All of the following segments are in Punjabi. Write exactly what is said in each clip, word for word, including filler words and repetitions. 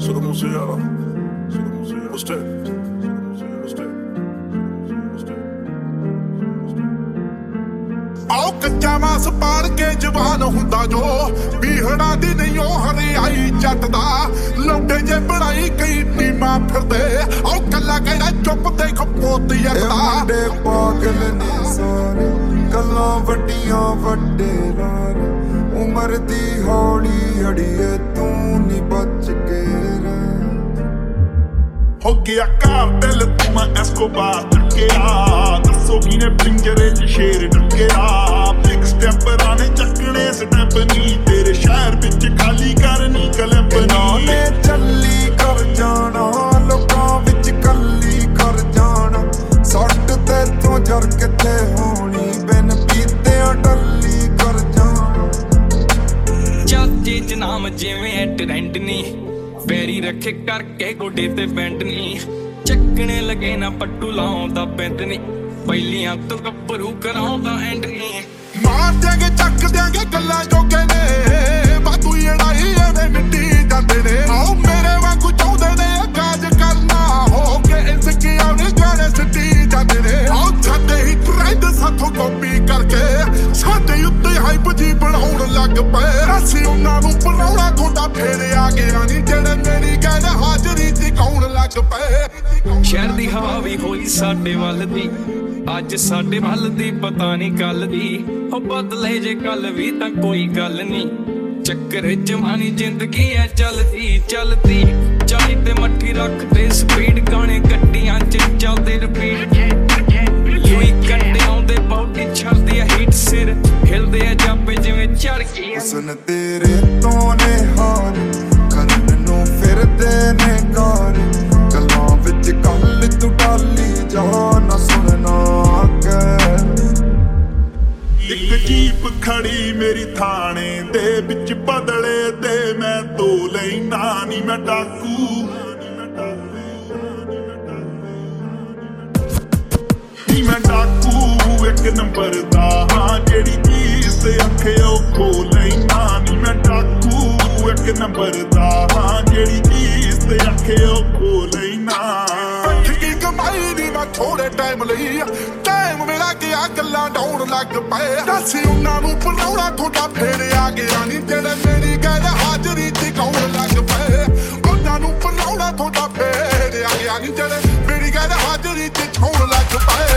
Sono musiala, sono musiala. Usted, usted, usted. आओ कच्चा मास पाड़ के जवान हुंदा जो बीहड़ा दी नहीं ओ हरियाई जट दा लौटे जे बनाई कई टीमां फिरदे आओ कल्ला कहना चुप देख पोती अरदा मुंडे पागल ने सारे गल्लां वड्डियां वड्डे लार उमर दी हौली अड़िए तू नी बच के हो गया कार दिल तू मैं एस्कोबार टक्केया दसो किने पिंजरे च शेर टक्केया बिग स्टैंपर आने चकने स्टैंप नी तेरे शहर बिच खाली करनी कलंपनी ने चली कर जाना लोकां विच कल्ली कर जाना सट ते तू जर किथे होनी बिन पीते डल्ली कर जाना चाचे च नाम जिवें ट्रेंड नी पैरी रखे करके गोडे ते बैंड नी चकने लगे ना पट्टू लाउंदा बैंड नी पहलियां तो गब्बरू कराउंदा एंड नी मार देंगे चक देंगे गल्लां जोगे ने बातू लड़ाई एवें मिट्टी जांदे ने आओ मेरे वांगू चाहुंदे ने काज करना हो के इसकी आने गाने सिटी जांदे ने आओ छाते ही ट्रेंड साथों कॉपी करके साडे उत्ते हाइप जी बनाउण लग पे ਅਸੀਂ ਉਹਨਾਂ ਨੂੰ ਬਣਾਉਣਾ ਤੁਹਾਡਾ ਫੇਰ ਆ ਗਿਆ ਨਹੀਂ ਜਿਹੜੇ ਮੇਰੀ ਗੱਲ ਹਾਜ਼ਰੀ ਤੇ ਕੌਣ ਲੱਗ ਪਏ ਸ਼ਹਿਰ ਦੀ ਹਵਾ ਵੀ ਹੋਈ ਸਾਡੇ ਵੱਲ ਦੀ ਅੱਜ ਸਾਡੇ ਵੱਲ ਦੀ ਪਤਾ ਨਹੀਂ ਕੱਲ ਦੀ ਉਹ ਬਦਲੇ ਜੇ ਕੱਲ ਵੀ ਤਾਂ ਕੋਈ ਗੱਲ ਨਹੀਂ ਚੱਕਰ ਜਵਾਨੀ ਜ਼ਿੰਦਗੀ ਐ ਚੱਲਦੀ ਚੱਲਦੀ ਚਾਹੀ ਤੇ ਮੱਠੀ ਰੱਖਦੇ ਸਪੀਡ ਗਾਣੇ ਗੱਡੀਆਂ ਚ ਚੱਲਦੇ ਰਿਪੀਟ ਯੂਈ ਕੰਡੇ ਆਉਂਦੇ ਬੌਡੀ ਛੱਡਦੀ ਆ ਹੀਟ ਸਿਰ ਹਿਲਦੇ ਆ ਜਾਪੇ ਜਿਵੇਂ ਚੜ ਗਈ ਸੁਣ ਤੇਰੇ ਤੋਂ ਨੇ ਹਾਰ ਕਰਨ ਨੂੰ ਫਿਰਦੇ ਨੇ ਕਾਰ ਗੱਲਾਂ ਵਿੱਚ ਗੱਲ ਤੂੰ ਡਾਲੀ ਜਾ ਨਾ ਸੁਣਨਾ ਇੱਕ ਜੀਪ ਖੜੀ ਮੇਰੀ ਥਾਣੇ ਦੇ ਵਿੱਚ ਬਦਲੇ ਤੇ ਮੈਂ ਤੋ ਲੈਣਾ ਨੀ ਮੈਂ ਡਾਕੂ ਨੀ ਮੈਂ ਡਾਕੂ ਇੱਕ ਨੰਬਰ ਦਾ ਹਾਂ ਜਿਹੜੀ ਚੀਜ਼ ਅੱਖੇ ਉਹ ਖੋ ਲੈਣਾ ਨੀ ਮੈਂ ਡਾਕੂ ਇੱਕ ਨੰਬਰ ਦਾ ਹਾਂ ਜਿਹੜੀ ਚੀਜ਼ ਅੱਖੇ ਉਹ ਖੋ ਲੈਣਾ ਠੱਗੀ ਕਮਾਈ ਨੀ ਮੈਂ ਥੋੜੇ ਟਾਈਮ ਲਈ ਟਾਈਮ ਮੇਰਾ ਗਿਆ ਗੱਲਾਂ ਡਾਉਣ ਲੱਗ ਪਏ ਦੱਸ ਉਹਨਾਂ ਨੂੰ ਬਣਾਉਣਾ ਤੁਹਾਡਾ ਫੇਰ ਆ ਗਿਆ ਨੀ ਜਿਹੜੇ ਮੇਰੀ ਗੱਲ ਹਾਜ਼ਰੀ ਤੇ ਕੌਣ ਲੱਗ ਪਏ ਉਹਨਾਂ ਨੂੰ ਬਣਾਉਣਾ ਤੁਹਾਡਾ ਫੇਰ ਆ ਗਿਆ ਨੀ ਜਿਹੜੇ ਮੇਰੀ ਗੱਲ ਹਾਜ਼ਰੀ ਤੇ ਕੌਣ ਲੱਗ ਪਏ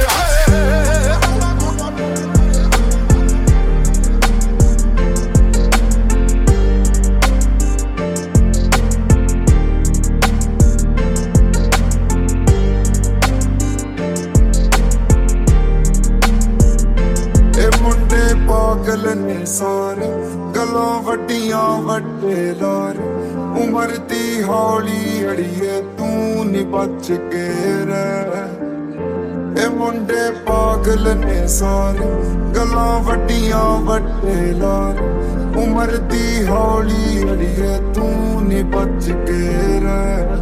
ਪਾਗਲ ਨੇ ਸਾਰੇ ਗੱਲਾਂ ਵੱਡੀਆਂ ਵੱਡੇ ਲਾਰ ਉਮਰ ਦੀ ਹੌਲੀ ਅੜੀਏ ਤੂੰ ਨੀ ਬਚ ਕੇ ਰਹਿ ਇਹ ਮੁੰਡੇ ਪਾਗਲ ਨੇ ਸਾਰੇ ਗੱਲਾਂ ਵੱਡੀਆਂ ਵੱਡੇ ਲਾਰ ਉਮਰ ਦੀ ਹੌਲੀ ਅੜੀਏ ਤੂੰ ਨੀ ਬਚ ਕੇ ਰਹਿ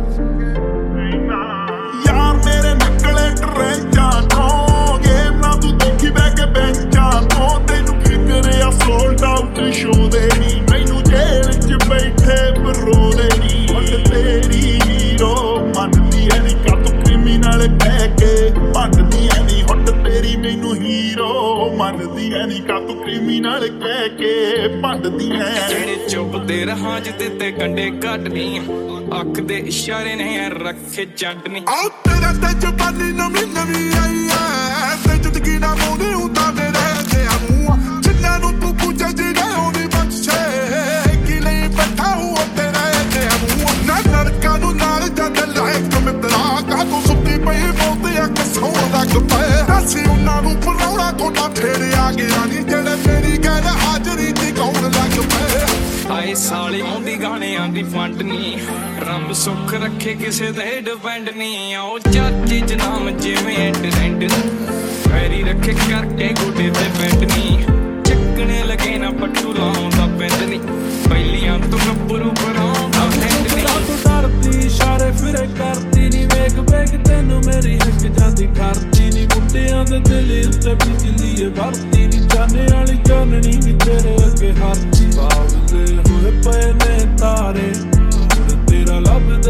ਯਾਰ ਮੇਰੇ ਨਿਕਲੇ ਟਰੈਂਚਾਂ ਤੋਂ ਗੇਮ ਨਾ ਤੂੰ ਦੇਖੀ ਬੈ ਕੇ ਬੈਂਚਾਂ ਤੋਂ sold out show ਦੇ ਨੀ ਮੈਨੂੰ ਜੇਲ੍ਹ ਚ ਬੈਠੇ ਬਰੋਦੇ ਨੀ ਹੱਟ ਤੇਰੀ ਹੀਰੋ ਮੰਨਦੀ ਐ ਨੀ ਕਾ ਤੂੰ ਕ੍ਰਿਮੀਨਲ ਕਹਿ ਕੇ ਮੰਨਦੀ ਐ ਨੀ ਹੱਟ ਤੇਰੀ ਮੈਨੂੰ ਹੀਰੋ ਮੰਨਦੀ ਐ ਨੀ ਕਾ ਤੂੰ ਕ੍ਰਿਮੀਨਲ ਕਹਿ ਕੇ ਮੰਨਦੀ ਐ ਜਿਹੜੇ ਚੁੱਪਦੇ ਰਹਾਂ ਜਿੱਤੇ ਤੇ ਕੰਡੇ ਕੱਢਨੀ ਅੱਖ ਦੇ ਇਸ਼ਾਰੇ ਨੇ ਰੱਖੇ ਜੰਟ ਨੀ ਆਉ ਤੇਰਾ ਤੇ ਜਵਾਨੀ ਨਵੀਂ ਨਵੀਂ ਆਈ ਐ ਤੇ ਜ਼ਿੰਦਗੀ ਨਾ ਮੋੜੇ ਹੁੰਦਾ ਮੇਰੇ ਤੇ ਆਮੂ ਜਿੰਨਾਂ ਨੂੰ ਤੂੰ ਪੁੱਛੇ ਜਿਹੜੇ ਉਹਨੇ ਬਖਸ਼ੇ ਕਿ ਲਈ ਬੈਠਾ ਹੂੰ ਤੇਰੇ ਤੇ ਆਮੂ ਨਾ ਨਰਕਾਂ ਨੂੰ ਨਾਲ ਜਾਂਦੇ ਲਾਇਕ ਤੁਮ ਤਰਾ ਕਾ ਤੂੰ ਸੁੱਤੀ ਪਈ ਬੋਲਦੇ ਆ ਕਸੋਂ ਲੱਗ ਪਏ ਦੱਸੀ ਉਹਨਾਂ ਨੂੰ ਬਣਾਉਣਾ ਤੁਹਾਡਾ ਫੇਰ ਆ ਗਿਆ ਨੀ ਜਿਹੜੇ ਮੇਰੀ ਗੱਲ ਹਾਜ਼ਰੀ ਤੇ ਕੌਣ ਲੱਗ ਪਏ ਆਏ ਸਾਲੇ ਆਉਂਦੀ ਗਾਣਿਆਂ ਦੀ ਫੰਡ ਨੀ ਰੱਬ ਸੁੱਖ ਰੱਖੇ ਕਿਸੇ ਤੇ ਡਿਪੈਂਡ ਨੀ ਆਓ ਚਾਚੇ ਚ ਨਾਮ ਜਿਵੇਂ ਟ੍ਰੈਂਡ ਪੈਰੀ ਰੱਖੇ ਕਰਕੇ ਗੋਡੇ ਤੇ ਬੈਂਡ ਨੀ ਚੱਕਣੇ ਲਗੇ ਨਾ ਪੱਟੂ ਲਾਉਂਦਾ ਪੈਂਦ ਨੀ ਪਹਿਲੀਆਂ ਤੋਂ ਗੱਭਰੂ ਬਣਾਉਂਦਾ ਬੈਂਡ ਨੀ ਤੂੰ ਡਰਦੀ ਇਸ਼ਾਰੇ ਫਿਰੇ ਕਰਦੀ ਨੀ ਵੇਖ ਵੇਖ ਤੈਨੂੰ ਮੇਰੀ ਹੱਕ ਜਾਂਦੀ ਕਰਦੀ ਨੀ ਮੁੰਡਿਆਂ ਦੇ ਦਿਲ ਉੱਤੇ ਬਿਜਲੀ ਏ ਵਰਤੀ ਨੀ ਜਾਣੇ ਵਾਲੀ ਜਾਣਨੀ ਵੀ ਤੇਰੇ ਅੱਗੇ ਹਰਦੀ ਬਾਵਲੇ ਹੋਏ ਪਏ ਨੇ ਤਾਰੇ ਤੇਰਾ ਲੱਭ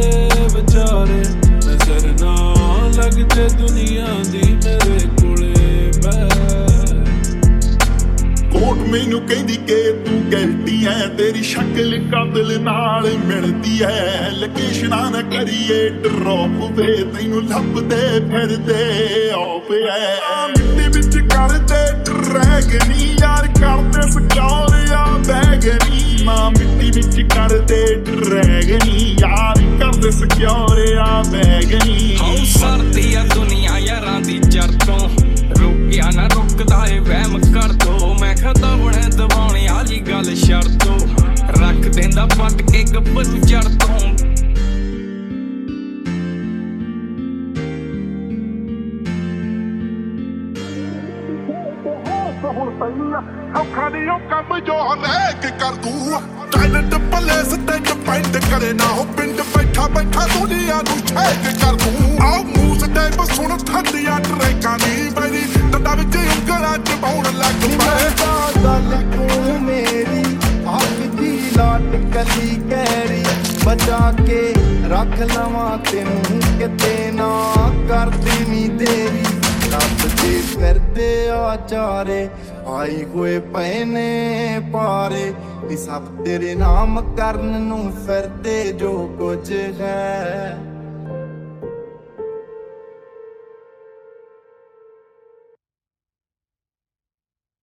ਮੈਨੂੰ ਕਹਿੰਦੀ ਕਿ ਤੂੰ ਗਿਲਟੀ ਐ, ਤੇਰੀ ਸ਼ਕਲ ਕਾਤਲ ਨਾਲ ਮਿਲਦੀ ਐ। ਲੋਕੇਸ਼ਨਾਂ ਨਾ ਕਰੀਏ ਡਰੋਪ ਵੇ, ਤੈਨੂੰ ਲੱਭਦੇ ਫਿਰਦੇ ਆਪ ਐ। ਮਿੱਟੀ ਵਿੱਚ ਕਰਦੇ ਡਰੈਗਨੀ ਯਾਰ, ਕਰਦੇ ਸਕਿਉਰ ਆ ਬੈਗਨੀ। ਮਾਂ ਮਿੱਟੀ ਵਿੱਚ ਕਰਦੇ ਡਰੈਗਨੀ ਯਾਰ, ਕਰਦੇ ਸਕਿਉਰ ਆ ਬੈਗਨੀ। ਹਉ ਸਰਦੀ ਆ ਦੁਨੀਆ ਯਾਰਾਂ ਦੀ ਜੜ ਤੋਂ, ਰੁਕਿਆ ਨਾ ਰੁਕਦਾ ਏ ਵਹਿਮ ਕਰ ਦੋ। ਮੈਂ ਖਦਾ ਬਣੇ ਦਵਾਉਣੇ ਵਾਲੀ ਗੱਲ ਸ਼ਰਤੋਂ, ਰੱਖ ਦਿੰਦਾ ਪੱਟ ਕੇ ਗੱਬਰ ਜੜ ਤੋਂ। ਹੁਣ ਸਹੀ ਆ ਔਖਾ ਨੀ ਉਹ ਕੰਮ ਜੋ ਰਹਿ ਕੇ ਕਰ ਦੂੰ। ਟਾਇਲਟ ਪਲੇਸ ਤੇ ਡਿਪੈਂਡ ਕਰੇ ਨਾ, ਉਹ ਪਿੰਡ ਬੈਠਾ ਬੈਠਾ ਦੁਨੀਆ ਨੂੰ ਛੇ ਕੇ ਕਰ ਦੂੰ। ਆਹ ਮੂਸ ਤੇ ਬਸੁਣ ਥੱਲੀਆਂ ਟਰੈਕਾਂ ਨੀ ਬੈਰੀ, ਡੱਡਾ ਵਿੱਚ ਉਂਗਲਾਂ ਚ ਪਾਉਣ ਲੱਗ ਪਏ। ਗੱਲ ਤੂੰ ਮੇਰੀ ਅੱਖ ਦੀ ਲਾਟ ਕਲੀ ਕਹਿਰੀ, ਬਚਾ ਕੇ ਰੱਖ ਲਵਾਂ ਤੈਨੂੰ ਕਿਤੇ ਨਾ ਕਰਦੀ ਨੀ ਦੇਰੀ। ਰੱਬ ਦੇ ਫਿਰਦੇ ਆ ਚਾਰੇ, ਆਈ ਹੋਏ ਪਏ ਨੇ ਪਾਰੇ, ਇਹ ਸਭ ਤੇਰੇ ਨਾਮ ਕਰਨ ਨੂੰ ਫਿਰਦੇ ਜੋ ਕੁਝ ਹੈ।